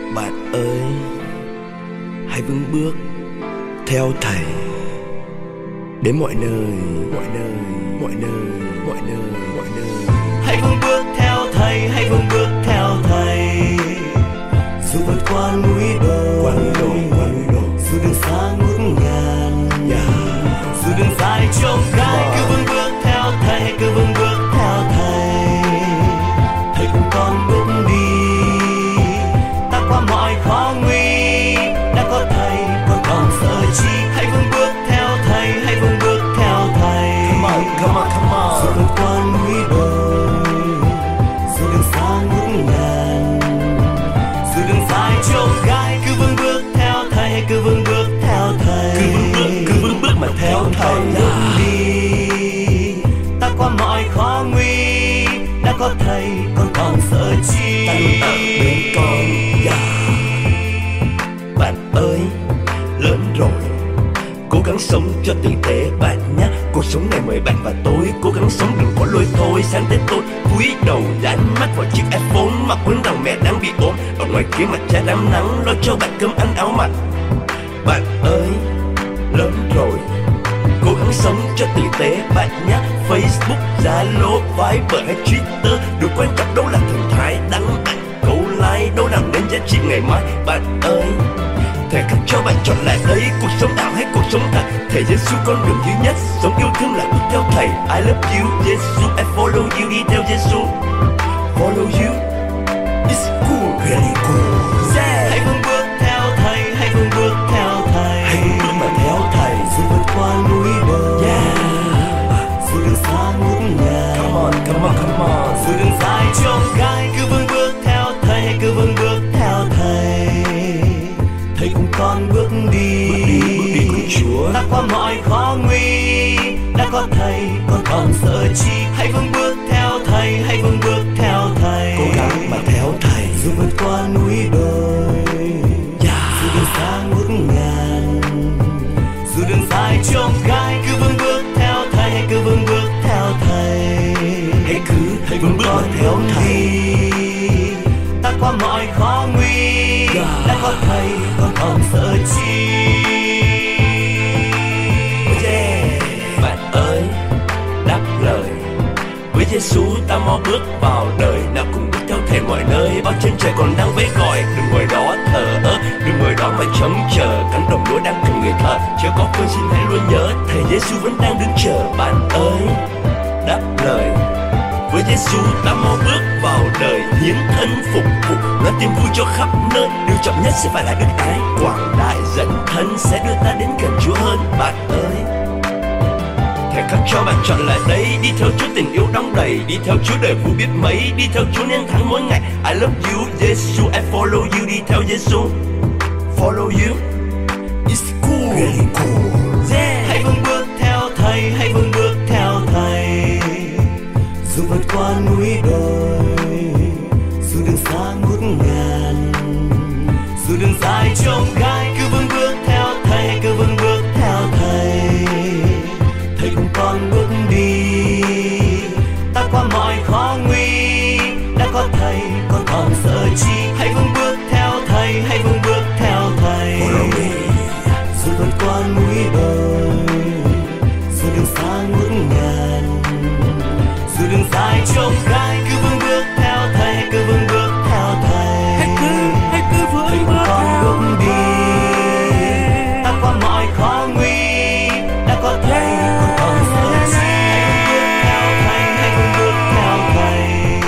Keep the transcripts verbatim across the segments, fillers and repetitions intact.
Bạn ơi, hãy vững bước theo thầy đến mọi nơi, mọi nơi, mọi nơi, mọi nơi, mọi nơi. Hãy vững bước theo thầy, hãy vững bước theo thầy. Dù vượt qua núi đồi, qua núi đồi, qua núi đồi. dù đường xa ngút ngàn, Yeah. dù đường dài trông gai, cứ vững bước theo thầy, hãy cứ vững bước theo thầy. Thầy cùng con bước đi, ta qua mọi khó nguy. Đã có thầy, con còn sợ chi? Hãy vững bước theo thầy, hãy vững bước theo thầy. Come on, come on, come on. Dù vượt qua núi đồi, dù đường xa ngút ngàn, dù đường dài trông gai, cứ vững bước theo thầy, hãy cứ vững bước theo thầy. Cứ vững bước, cứ vững bước mà theo thầy. Bước đi, ta qua mọi khó nguy. Đã có thầy, con còn sợ chi? Ta luôn ở bên con. Yeah. Bạn ơi, lớn rồi, cố gắng sống cho tử tế bạn nhé. Cuộc sống này mời bạn và tôi cố gắng sống, đừng có lôi thôi. Sáng tới tôi cúi đầu dán mắt vào chiếc iPhone, mà quên rằng mẹ đang bị ốm. Ở ngoài kia mặt cha đám nắng, lo cho bạn cơm ăn áo mặc. Bạn ơi, lớn rồi, cố gắng sống cho tử tế bạn nhé. Facebook, Zalo, Viber hay Twitter, điều quan trọng đâu là thần thái đăng ảnh, câu like đâu làm nên giá trị ngày mai. Bạn ơi, thầy khắc cho bạn chọn lại đấy, cuộc sống ảo hay cuộc sống thật. Thầy Giêsu con đường duy nhất, sống yêu thương là bước theo thầy. I love you, Giêsu, I follow you, đi theo Giêsu. Follow you, it's cool, really cool. Yeah. Hãy vững bước theo thầy, hãy vững bước theo thầy. Hãy vững bước mà theo thầy. Dù vượt qua núi đồi, Yeah. dù đường xa ngút ngàn, Come on, come on, come on. dù đường dài trông gai, cứ vững bước theo thầy, hãy cứ vững bước theo thầy. Thầy cùng con bước đi, Bước đi, bước đi cùng Chúa. ta qua mọi khó nguy. Đã có thầy, con còn sợ chi? Hãy vững bước theo thầy, hãy vững bước theo thầy. Cố gắng mà theo thầy. Dù vượt qua núi đồi, Yeah. dù đường xa ngút ngàn, dù đường dài trông gai, cứ vững bước theo thầy, hãy cứ vững bước theo thầy. Hãy cứ hãy vững bước mà theo thầy. Ta qua mọi khó nguy. Yeah. Đã có thầy, con còn sợ chi? Yeah. Bạn ơi, đáp lời với Giêsu, ta mau bước vào đời. Nào cùng bước theo thầy mọi nơi, bao chân trời còn đang vẫy gọi. Đừng ngồi đó thờ ơ, đừng ngồi đó mà trông chờ. Cánh đồng lúa đang cần người thợ, chưa có quên xin hãy luôn nhớ, thầy Giêsu vẫn đang đứng chờ. Bạn ơi, đáp lời với Giêsu, ta mau bước vào đời, hiến thân phục vụ, nói tin vui cho khắp nơi. Điều trọng nhất sẽ phải là đức ái, quảng đại dẫn thân sẽ đưa ta đến gần Chúa hơn. Bạn ơi, thầy khắc cho bạn chọn lại đấy, đi theo Chúa tình yêu đong đầy, đi theo Chúa đời vui biết mấy, đi theo Chúa nên thắng mỗi ngày. I love you, Giêsu, I follow you, đi theo Giêsu. Follow you, it's cool, really cool. Yeah. Hãy vững bước theo thầy, hãy vững bước theo thầy. Dù vượt qua núi đồi, dù đường xa ngút ngàn, dù đường dài trông gai, cứ vững bước theo thầy, hãy cứ vững bước theo thầy. Thầy cùng con bước đi, ta qua mọi khó nguy. Đã có thầy, con còn sợ chi? Hãy vững bước theo thầy, hãy vững bước theo thầy. Dù vượt qua núi đồi, dù đường xa ngút ngàn, dù đường dài trông gai, cứ vững bước theo thầy, hãy cứ vững bước theo thầy. Hãy cứ, hãy cứ vững Thầy cùng bước con theo. bước đi, ta qua mọi khó nguy. Đã có thầy, con còn sợ chi? Hãy vững bước theo thầy, hãy vững bước theo thầy.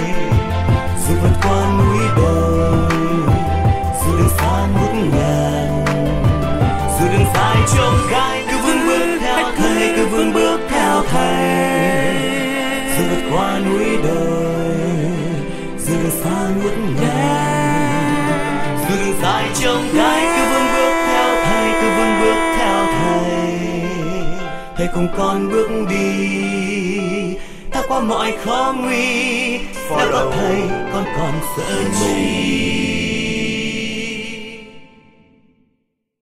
Dù vượt qua núi đồi, dù đường xa ngút ngàn, dù đường dài trông gai, cứ vững bước theo thầy, cứ vững bước theo thầy. Dù vượt qua núi đồi, dù đường xa ngút ngàn, dù đường dài trông gai, cứ vững bước theo thầy, cứ vững bước theo thầy. Thầy cùng con bước đi, ta qua mọi khó nguy. Đã có thầy, con còn sợ chi?